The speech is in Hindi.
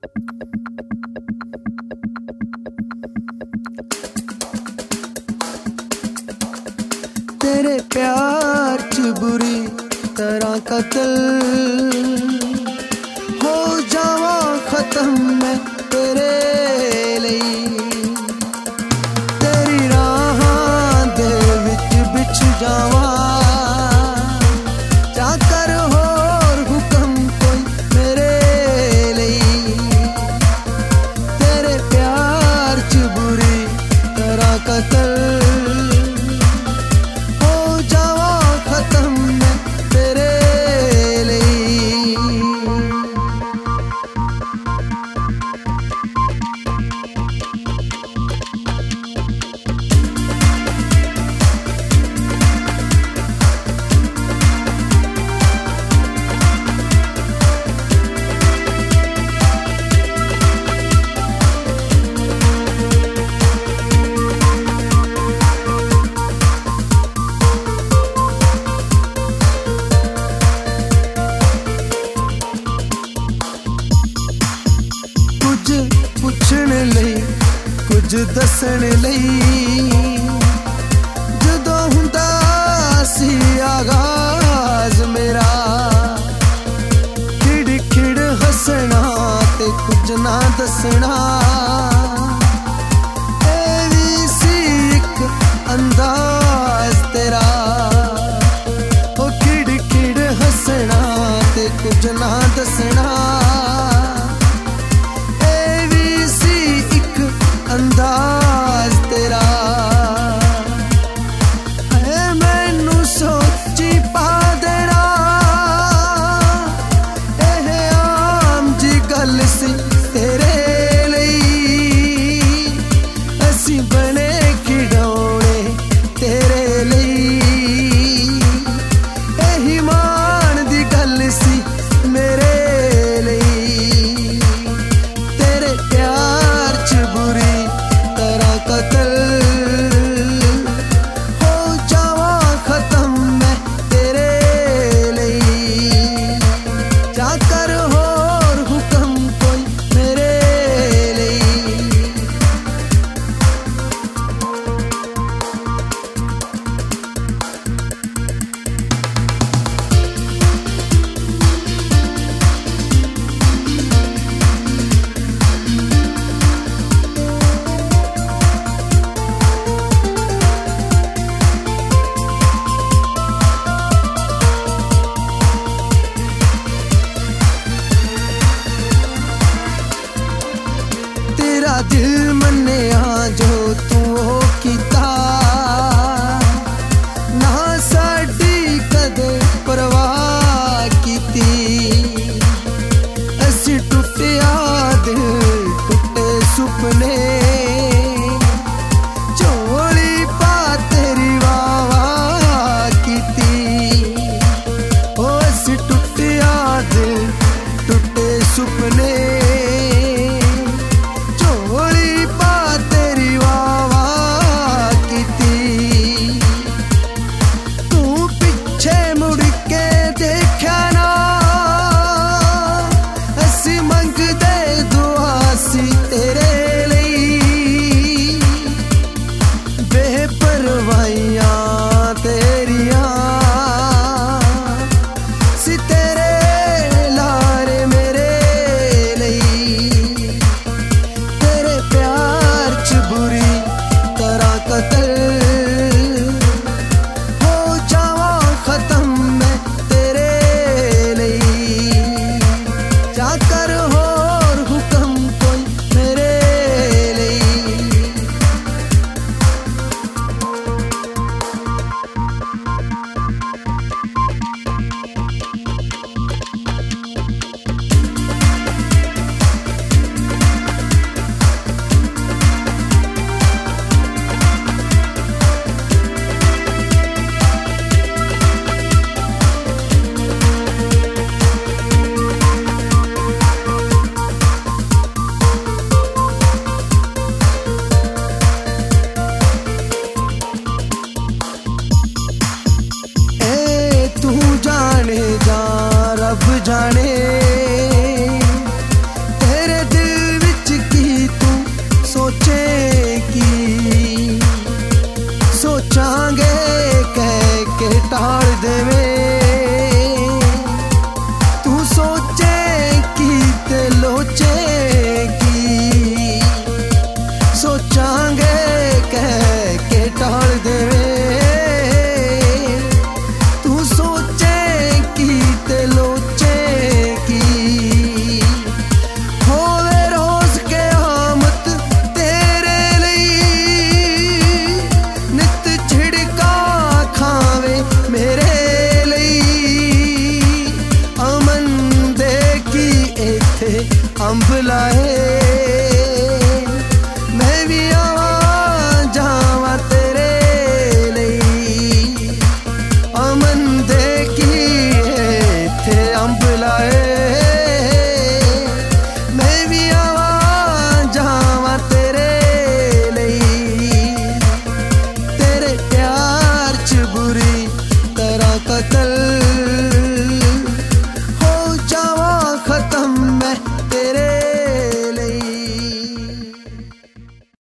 तेरे प्यार च बुरी तरह कत्ल हो जावा खत्म मैं तेरे लिए, तेरी राहां दे विच बिछ जावा चाकर होर हुक्म कोई मेरे लिए, तेरे प्यार च बुरी तरह कत्ल पुछण लई कुछ दसण लई जदों हुंदा सी आगाज मेरा, खिड़ खिड़ हसना ते कुछ ना दसना, ए वी सी इक अंदाज तेरा, ओ खिड़ खिड़ हसना ते कुछ ना दसना, अंदाज तेरा है मैनू सोची पा देना, एह आम जी गल सी तेरे लिए, असी बने खिडौने तेरे लिए, एही मान दी गल सी मेरे लिए, तेरे प्यार च बुरी कत्ल हो जावा खत्म मैं तेरे लिए, चाकर होर हुक्म कोई मेरे लिए। दिल मन्निया जो तू हो कीता, ना साडी कदे परवाह कीती, असी टुटिया दिल टुटे सुपने, झोली पा तेरी वाह कीती, ओ असी टुटिया दिल टुटे सुपने, झोली अंब लाए मैं भी आवा जावा तेरे लिए अमन देखी थे अंब लाए मैं भी आवा जावा तेरे लिए तेरे प्यार च बुरी तरह कतल